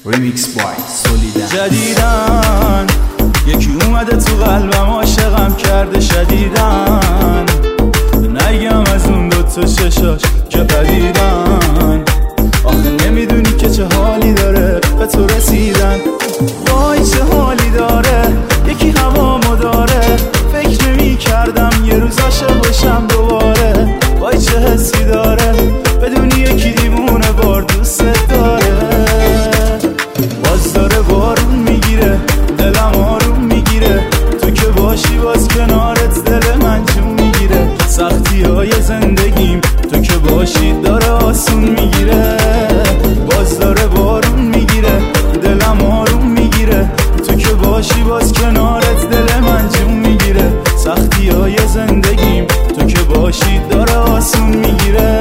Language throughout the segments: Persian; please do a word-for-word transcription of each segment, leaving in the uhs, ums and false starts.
ریمیکس بای سولیدن. جدیدن یکی اومده تو قلبم عاشقم کرده شدیدن، نگم از اون دوتا چشاش که پدیدن. آخه نمیدونی که چه حالی داره به تو رسیدن، وای چه حالی داره یکی هوامو داره. فکر نمی کردم یه روز عاشق بشم دوباره، وای چه حسی داره بدونی یکی دیوونه بار دوست داره. باز داره بارون میگیره دلم آروم میگیره، تو که باشی باز کنارت دل من جون میگیره. سختی های زندگیم تو که باشی داره آسون میگیره. باز داره بارون میگیره دلم آروم میگیره، تو که باشی باز کنارت دل من جون میگیره. سختی های زندگیم تو که باشی داره آسون میگیره.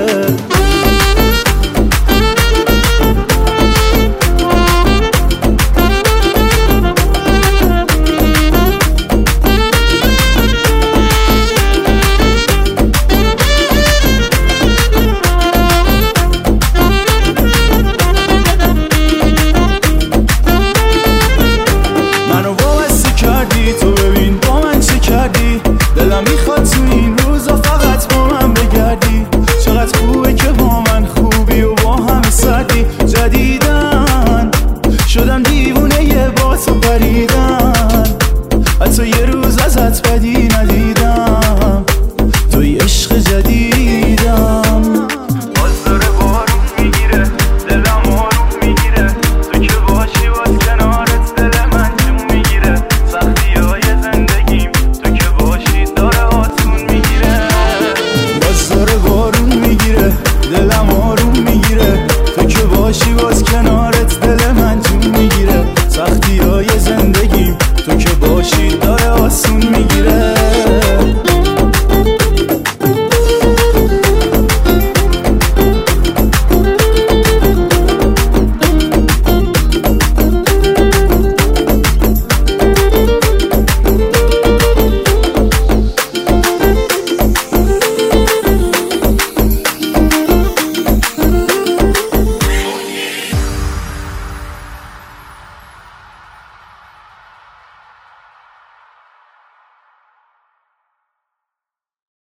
تو ببین با من چه کردی، دلم میخواد تو این روزا فقط با من بگردی. چقدر خوبه که با من خوبی و با همه سردی. جدیدن شدم دیوونه یه با تو پریدن، حتی یه روز ازت بدی ندیدم. توی عشق جدیدم. باز داره بارون میگیره دلم آروم میگیره، تو که باشی باز کنارت دل من جون میگیره. سختی های زندگیم تو که باشی داره آسون میگیره. باز داره بارون میگیره دلم آروم میگیره، تو که باشی باز کنارت